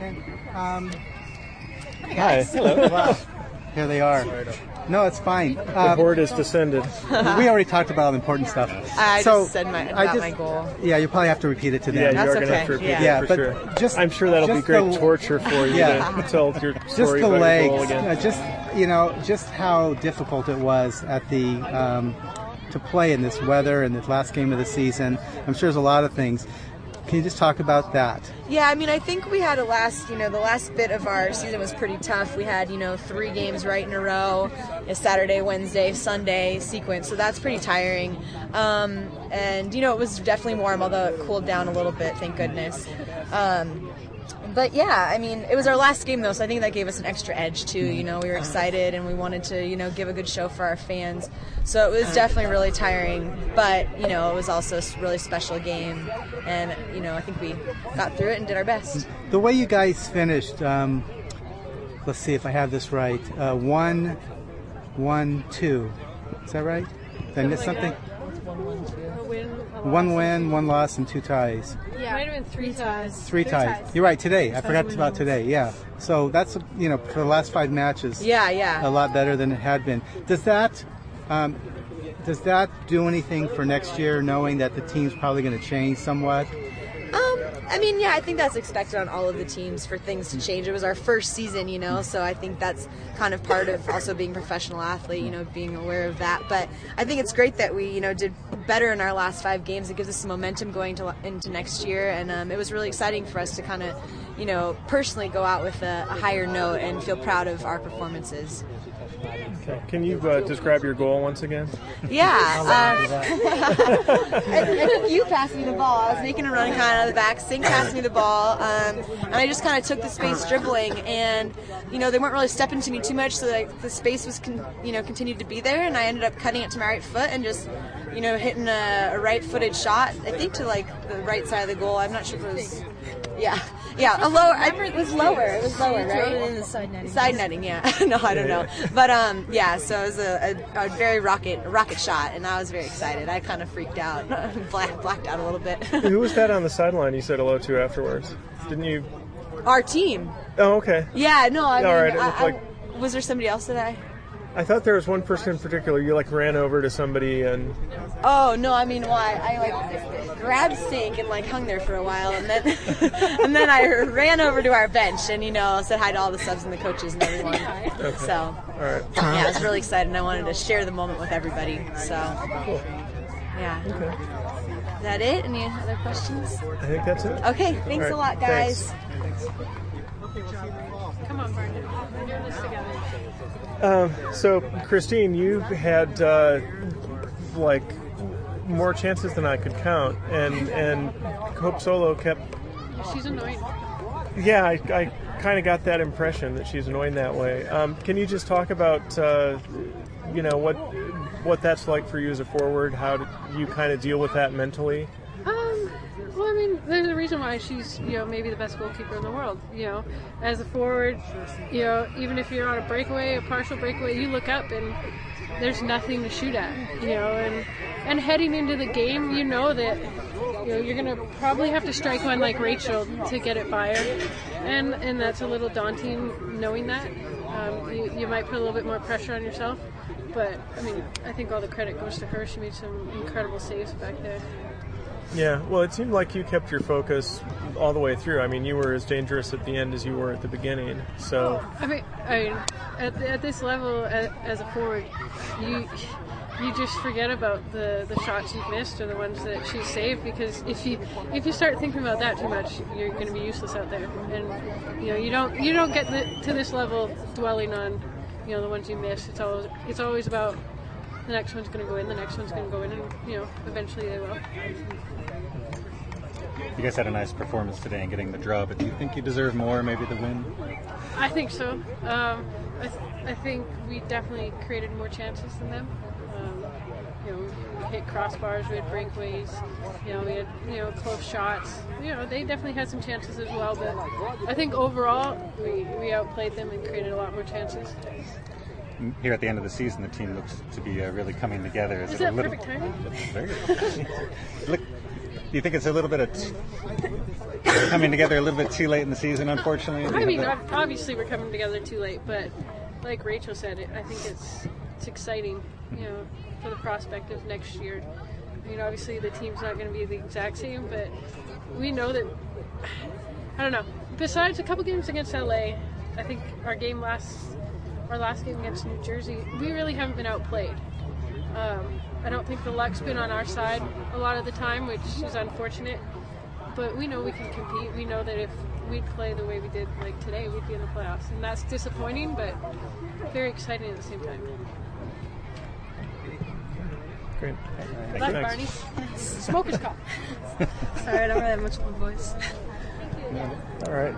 Hi. Hello. Wow. Here they are. No, it's fine. The horde has descended. We already talked about all the important stuff. I just said my goal. Yeah, you probably have to repeat it to them. Yeah, That's you are going to okay. have to repeat Yeah. it for sure. I'm sure that'll be great torture for you to tell your Just story the about legs. your goal again. Just how difficult it was at the to play in this weather in this last game of the season. I'm sure there's a lot of things. Can you just talk about that? Yeah, I mean, I think we had the last bit of our season was pretty tough. We had, 3 games right in a row, a Saturday, Wednesday, Sunday sequence, so that's pretty tiring. And, it was definitely warm, although it cooled down a little bit, thank goodness. But yeah, I mean, it was our last game though, so I think that gave us an extra edge too. We were excited and we wanted to, give a good show for our fans. So it was definitely really tiring, but it was also a really special game, and I think we got through it and did our best. The way you guys finished, let's see if I have this right. 1-1-2. Is that right? Did I miss something? 1 win, 1 loss, and 2 ties. Yeah, might have been 3 ties. 3 ties. You're right. Today, I forgot about today. Yeah. So that's for the last 5 matches. Yeah. A lot better than it had been. Does that do anything for next year, knowing that the team's probably going to change somewhat? I mean, yeah, I think that's expected on all of the teams for things to change. It was our first season, so I think that's kind of part of also being a professional athlete, being aware of that. But I think it's great that we, did better in our last 5 games. It gives us some momentum going into next year, and it was really exciting for us to kind of, personally go out with a higher note and feel proud of our performances. Okay. Can you describe your goal once again? Yeah. I think you passed me the ball. I was making a run kind of out of the back. Sink passed me the ball, and I just kind of took the space dribbling, and they weren't really stepping to me too much, so the space was continued to be there, and I ended up cutting it to my right foot and just hitting a right-footed shot. I think to the right side of the goal. I'm not sure if it was. Yeah, a lower. It was lower. It was lower, right? It in the side netting. Side netting, yeah. No, I don't know. But so it was a very rocket shot, and I was very excited. I kind of freaked out, blacked out a little bit. Who was that on the sideline you said hello to afterwards? Didn't you? Our team. Oh, okay. Yeah, no, I mean, all right. was there somebody else that I thought there was one person in particular. You ran over to somebody and. Oh no! I mean, I grabbed Sink and hung there for a while, and then and then I ran over to our bench and said hi to all the subs and the coaches and everyone. Okay. So. All right. Yeah, I was really excited, and I wanted to share the moment with everybody. So. Cool. Yeah. Okay. Is that it? Any other questions? I think that's it. Okay. Thanks a lot, guys. Thanks. Come on, Brandon. We're doing this together. So, Christine, you had more chances than I could count, and Hope Solo kept. She's annoying. Yeah, I kind of got that impression that she's annoying that way. Can you just talk about what that's like for you as a forward? How do you kind of deal with that mentally? Well, I mean, there's a reason why she's, maybe the best goalkeeper in the world. As a forward, even if you're on a breakaway, a partial breakaway, you look up and there's nothing to shoot at, and heading into the game, that, you're going to probably have to strike one like Rachel to get it fired, and that's a little daunting knowing that. You might put a little bit more pressure on yourself, but, I mean, I think all the credit goes to her. She made some incredible saves back there. Yeah, well, it seemed like you kept your focus all the way through. I mean, you were as dangerous at the end as you were at the beginning. So, I mean, at this level, as a forward, you just forget about the shots you've missed or the ones that she saved, because if you start thinking about that too much, you're going to be useless out there. And you don't get to this level dwelling on the ones you missed. It's always about the next one's going to go in, the next one's going to go in, and eventually they will. You guys had a nice performance today in getting the draw, but do you think you deserve more, maybe the win? I think so. I think we definitely created more chances than them. We hit crossbars, we had breakaways, we had close shots. They definitely had some chances as well, but I think overall we outplayed them and created a lot more chances. Here at the end of the season, the team looks to be really coming together. Is that perfect timing? Look, do you think it's a little bit of coming together a little bit too late in the season, unfortunately? I mean, obviously we're coming together too late, but like Rachel said, I think it's exciting, for the prospect of next year. Obviously the team's not going to be the exact same, but we know that, I don't know, besides a couple games against LA, I think our last game against New Jersey, we really haven't been outplayed. I don't think the luck's been on our side a lot of the time, which is unfortunate, but we know we can compete. We know that if we'd play the way we did like today, we'd be in the playoffs, and that's disappointing, but very exciting at the same time. Great. Bye, Barney. Smoker's cough. Sorry, I don't really have much of a voice. All right.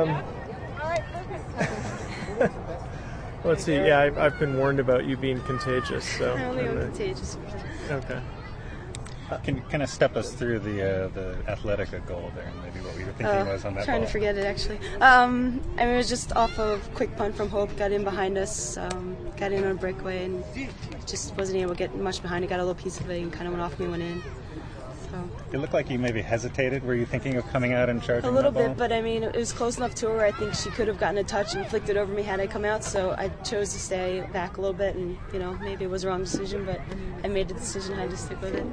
Let's see. Yeah, I've been warned about you being contagious. So I only am contagious. Okay. Can you kind of step us through the Athletica goal there, and maybe what we were thinking was on that Trying ball? to forget it, actually. It was just off of quick punt from Hope, got in behind us, got in on a breakaway, and just wasn't able to get much behind it. Got a little piece of it and kind of went off me, went in. So. It looked like you maybe hesitated. Were you thinking of coming out and charging A little that ball? bit, but I mean, it was close enough to her where I think she could have gotten a touch and flicked it over me had I come out, so I chose to stay back a little bit, and, maybe it was a wrong decision, but I made the decision, I had to stick with it.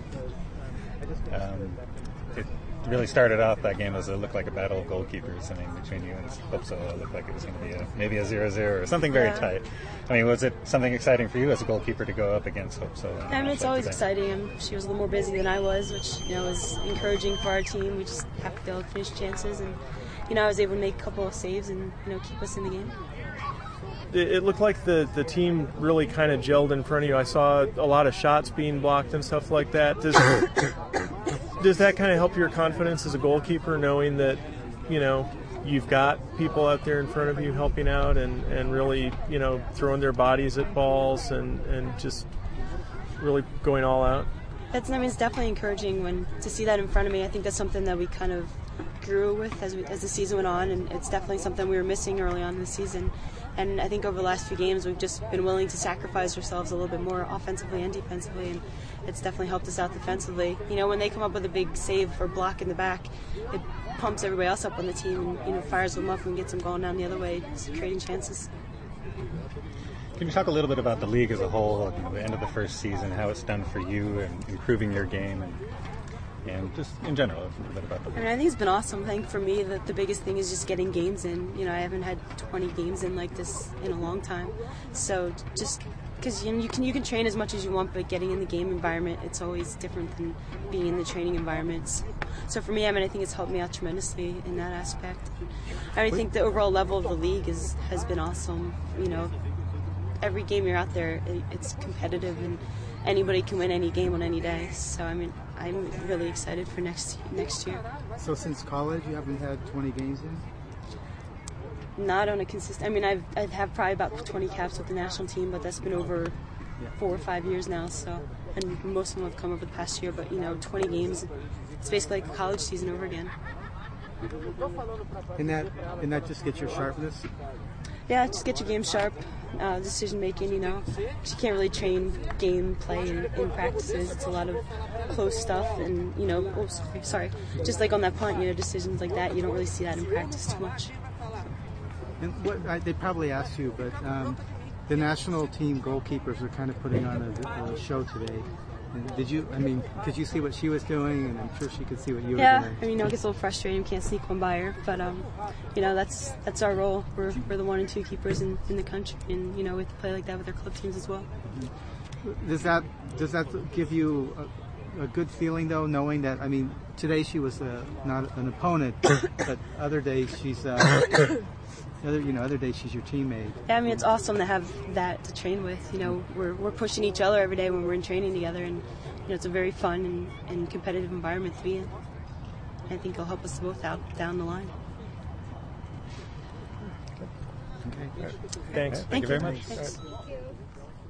It really started off that game as it looked like a battle of goalkeepers. I mean, between you and Hope, so it looked like it was going to be maybe a 0-0 or something very tight. I mean, was it something exciting for you as a goalkeeper to go up against Hope? I mean, it's always exciting. She was a little more busy than I was, which was encouraging for our team. We just have to be able to finish chances, and I was able to make a couple of saves and keep us in the game. It looked like the team really kind of gelled in front of you. I saw a lot of shots being blocked and stuff like that. Does that kind of help your confidence as a goalkeeper, knowing that, you've got people out there in front of you helping out and really, throwing their bodies at balls and just really going all out? It's definitely encouraging to see that in front of me. I think that's something that we kind of grew with as the season went on, and it's definitely something we were missing early on in the season. And I think over the last few games, we've just been willing to sacrifice ourselves a little bit more offensively and defensively, and it's definitely helped us out defensively. When they come up with a big save or block in the back, it pumps everybody else up on the team and, fires them up and gets them going down the other way, creating chances. Can you talk a little bit about the league as a whole, the end of the first season, how it's done for you and improving your game and just in general, a little bit about the league? I think it's been awesome. I think for me, the biggest thing is just getting games in. I haven't had 20 games in like this in a long time. So just because you can train as much as you want, but getting in the game environment, it's always different than being in the training environments. So for me, I think it's helped me out tremendously in that aspect. I think the overall level of the league has been awesome. Every game you're out there, it's competitive, and anybody can win any game on any day. So I'm really excited for next year. So since college, you haven't had 20 games in? Not on a consistent. I've had probably about 20 caps with the national team, but that's been over 4 or 5 years now. So, and most of them have come over the past year. But 20 games, it's basically like a college season over again. And that just gets your sharpness? Yeah, just get your game sharp. Decision making, you can't really train game play in practices. It's a lot of close stuff, and just like on that punt, decisions like that, you don't really see that in practice too much. And they probably asked you, but the national team goalkeepers are kind of putting on a show today. And did you see what she was doing? And I'm sure she could see what you were doing. It gets a little frustrating. We can't sneak one by her, but that's our role. We're the 1 and 2 keepers in the country, and we have to play like that with our club teams as well. Does that give you a good feeling though, knowing that today she was not an opponent, but other days she's other days she's your teammate. Yeah, it's awesome to have that to train with. We're pushing each other every day when we're in training together, and it's a very fun and competitive environment to be in. I think it'll help us both out down the line. Okay. Thanks. Thank you very much. Thanks.